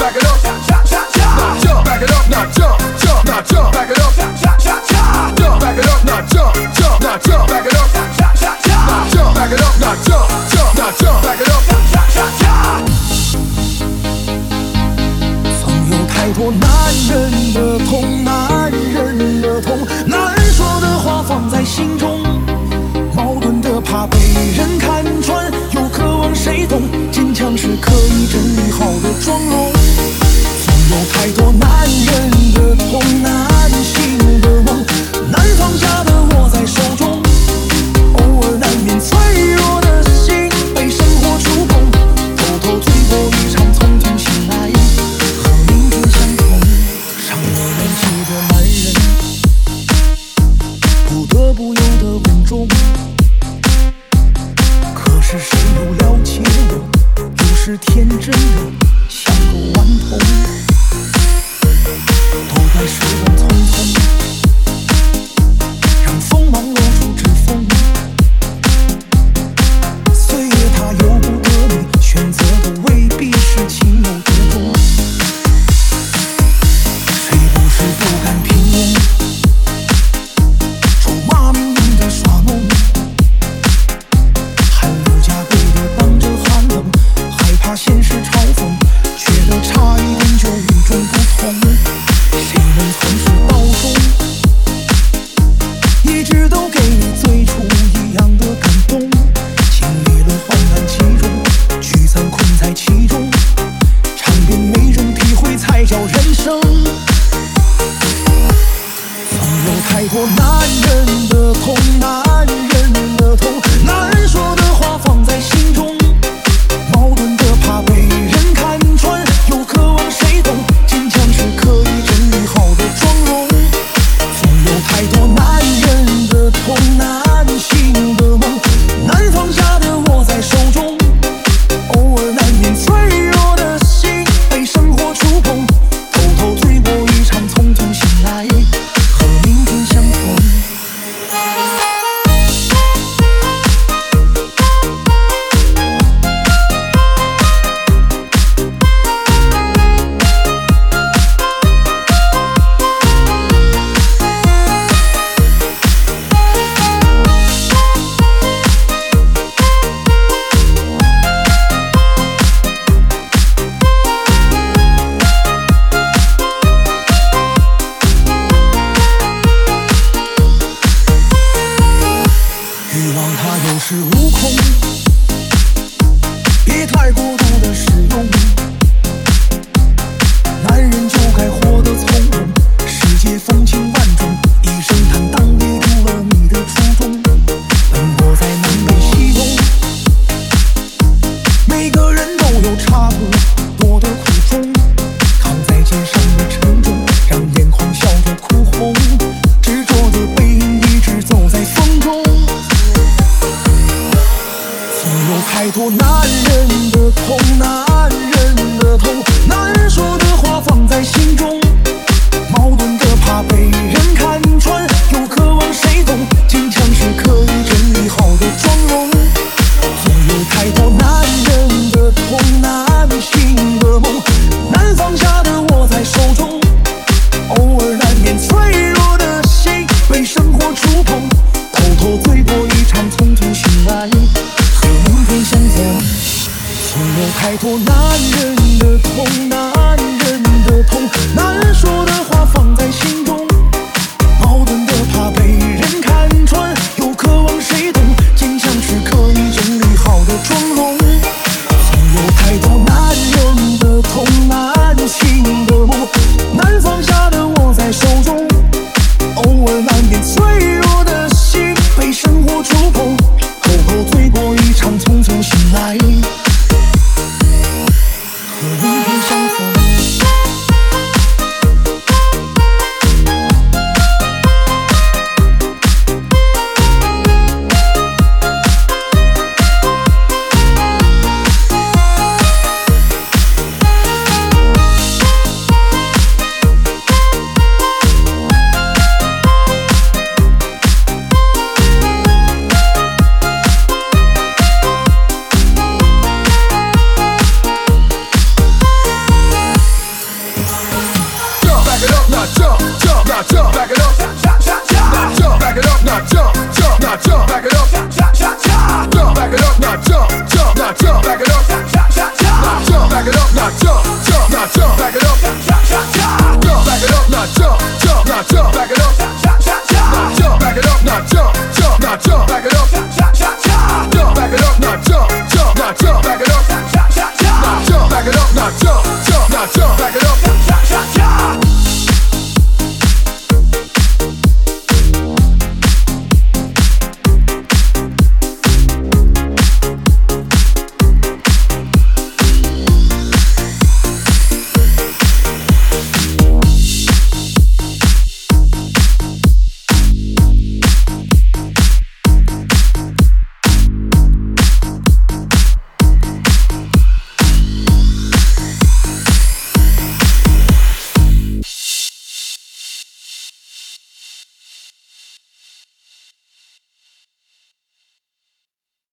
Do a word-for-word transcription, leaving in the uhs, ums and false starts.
back it up， 那 jump back it up， 那 jump jump， 那 jump back it up，jump back it up， 那 jump jump， 那 jump back it up，那 jump back it up， 那 jump jump， 那 jump back it up。 总有太多男人的痛，男人的痛，难说的话放在心中，矛盾的怕被人看穿，又渴望谁懂，坚强是可以整理好的妆容。总有太多男人的痛，男性的梦，难放下的握在手中，偶尔难免脆弱的心被生活触碰，偷偷醉过一场，从头醒来和明天相同。伤了人气的男人不得不有的稳重，可是谁又了解我，有时天真的像个顽童，都怪时光匆匆，让锋芒露出指缝。岁月它由不得你，选择的未必是情有独钟。谁不是不甘平庸，咒骂命运的耍弄，汗流浃背的当着寒冷，害怕现实嘲讽，觉得差一点就与众不同。谁能从始到终一直都给你最初一样的感动，经历了患难其中，聚散困在其中，尝遍每种体会才叫人生。总有太多男人的痛，男人的痛，难说的话放在心中，矛盾的怕被人看穿，又渴望谁懂，坚强是可以整理好的妆容。总有太多男人的痛，男性的梦，难放下的握在手中，偶尔难免脆弱的心被生活触碰，偷偷醉过一场，从头醒来和明天相逢。欲望它有恃无恐，别太过度的使用，男人就该活得从容，世界风情万种，一声坦荡列出了你的初衷，奔波在南北西东，每个人都有差不多的苦衷，扛在肩上的沉重，让眼眶笑着哭红，执着的背影一直走在风中。总有太多男人的痛，男人的痛，难说的话放在心中，矛盾的怕被人看穿，又渴望谁懂，坚强是可以整理好的妆容。总有太多男人的痛，男性的梦，难放下的握在手中，偶尔难免脆弱的心被生活触碰，偷偷醉过一场，从头醒来和明天相逢。总有太多男人的痛，男人的痛，难说的话放在心中，矛盾的怕被人看穿，又渴望谁懂，坚强是可以整理好的妆容。总有太多男人的痛，男